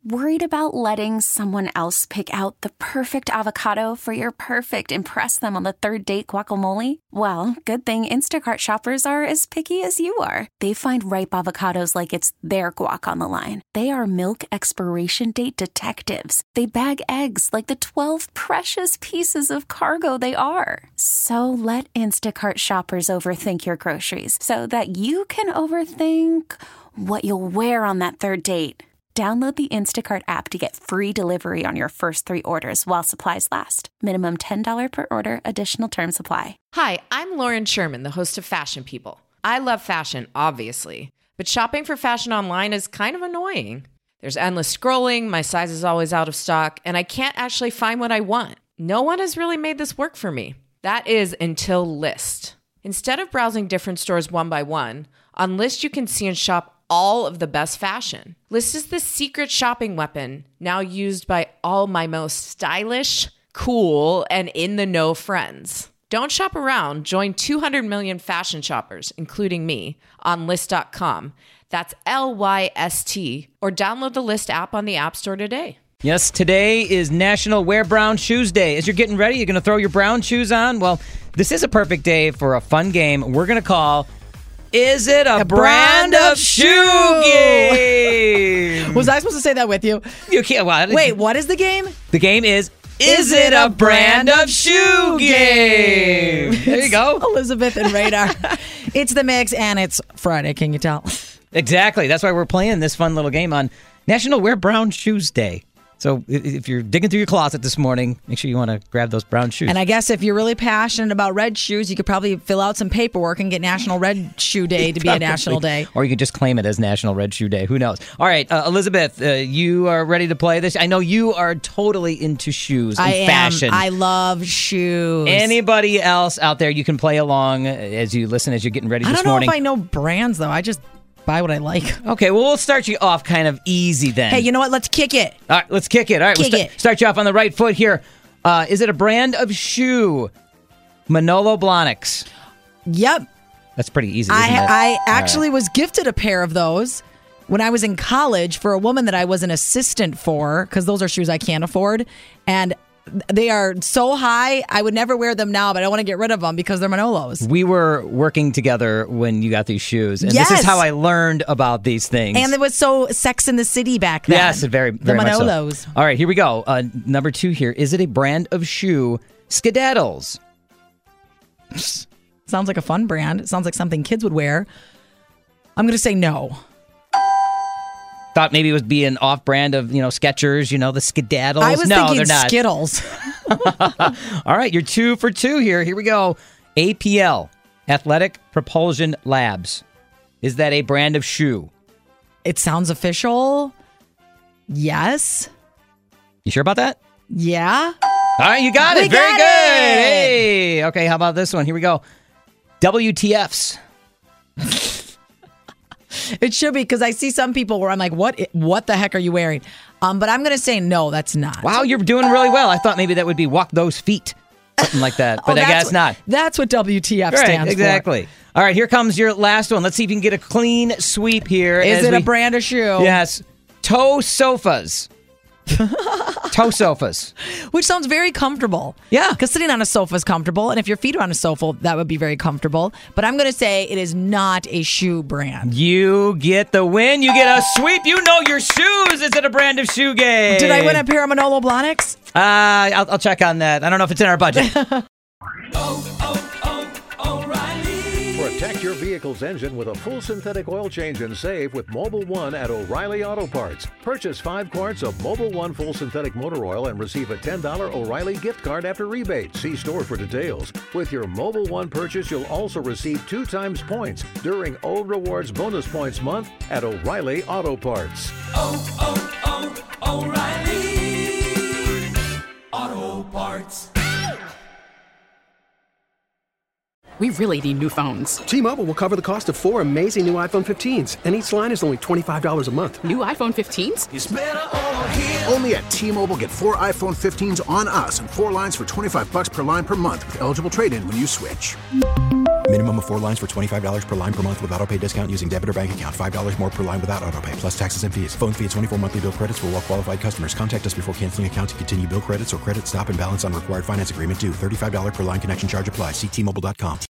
Worried about letting someone else pick out the perfect avocado for your perfect impress them on the third date guacamole? Well, good thing Instacart shoppers are as picky as you are. They find ripe avocados like it's their guac on the line. They are milk expiration date detectives. They bag eggs like the 12 precious pieces of cargo they are. So let Instacart shoppers overthink your groceries so that you can overthink what you'll wear on that third date. Download the Instacart app to get free delivery on your first 3 orders while supplies last. Minimum $10 per order. Additional terms apply. Hi, I'm Lauren Sherman, the host of Fashion People. I love fashion, obviously, but shopping for fashion online is kind of annoying. There's endless scrolling, my size is always out of stock, and I can't actually find what I want. No one has really made this work for me. That is until Lyst. Instead of browsing different stores one by one, on Lyst you can see and shop all of the best fashion. Lyst is the secret shopping weapon now used by all my most stylish, cool, and in-the-know friends. Don't shop around. Join 200 million fashion shoppers, including me, on Lyst.com. That's Lyst, or download the Lyst app on the App Store today. Yes, today is National Wear Brown Shoes Day. As you're getting ready, you're going to throw your brown shoes on? Well, this is a perfect day for a fun game we're going to call Is It a Brand of Shoe Game? Was I supposed to say that with you? You can't. Well, Wait, what is the game? The game is It a Brand of Shoe Game? There you go. Elizabeth and Radar. It's the mix, and it's Friday, can you tell? Exactly. That's why we're playing this fun little game on National Wear Brown Shoes Day. So if you're digging through your closet this morning, make sure you want to grab those brown shoes. And I guess if you're really passionate about red shoes, you could probably fill out some paperwork and get National Red Shoe Day to be a national day. Or you could just claim it as National Red Shoe Day. Who knows? All right, Elizabeth, you are ready to play this. I know you are totally into shoes and fashion. I love shoes. Anybody else out there, you can play along as you listen, as you're getting ready this morning. I don't know if I know brands, though. I just buy what I like. Okay, well, we'll start you off kind of easy then. Hey, you know what? Let's kick it. All right, let's kick it. All right, we'll start you off on the right foot here. Is it a brand of shoe? Manolo Blahniks. Yep. That's pretty easy, isn't it? I actually was gifted a pair of those when I was in college for a woman that I was an assistant for, because those are shoes I can't afford. And they are so high, I would never wear them now, but I want to get rid of them because they're Manolos. We were working together when you got these shoes, and this is how I learned about these things. And it was so Sex in the City back then. Yes, very, very much so. The Manolos. All right, here we go. Number 2 here. Is it a brand of shoe? Skedaddles. Sounds like a fun brand. It sounds like something kids would wear. I'm going to say no. Thought maybe it would be an off-brand of, Skechers, the Skedaddles. I was thinking they're not. Skittles. All right, you're 2 for 2 here. Here we go. APL, Athletic Propulsion Labs. Is that a brand of shoe? It sounds official. Yes. You sure about that? Yeah. All right, you got it. Very good. Hey. Okay, how about this one? Here we go. WTFs. It should be, because I see some people where I'm like, what the heck are you wearing? But I'm going to say no, that's not. Wow, you're doing really well. I thought maybe that would be walk those feet. Something like that. But I guess not. That's what WTF stands exactly. for. All right, here comes your last one. Let's see if you can get a clean sweep here. Is it a brand of shoe? Yes. Toe sofas. Toe sofas. Which sounds very comfortable. Yeah. Because sitting on a sofa is comfortable. And if your feet are on a sofa, that would be very comfortable. But I'm going to say it is not a shoe brand. You get the win. You get a sweep. You know your shoes. Is it a brand of shoe game? Did I win a pair of Manolo Blahniks? I'll check on that. I don't know if it's in our budget. Protect your vehicle's engine with a full synthetic oil change and save with Mobil 1 at O'Reilly Auto Parts. Purchase 5 quarts of Mobil 1 full synthetic motor oil and receive a $10 O'Reilly gift card after rebate. See store for details. With your Mobil 1 purchase, you'll also receive 2 times points during O Rewards Bonus Points Month at O'Reilly Auto Parts. O'Reilly Auto Parts. We really need new phones. T-Mobile will cover the cost of 4 amazing new iPhone 15s, and each line is only $25 a month. New iPhone 15s? It's better over here. Only at T-Mobile, get 4 iPhone 15s on us and 4 lines for $25 per line per month with eligible trade-in when you switch. Minimum of 4 lines for $25 per line per month with autopay discount using debit or bank account. $5 more per line without autopay, plus taxes and fees. Phone fee at 24 monthly bill credits for well-qualified customers. Contact us before canceling account to continue bill credits or credit stop and balance on required finance agreement due. $35 per line connection charge applies. See T-Mobile.com.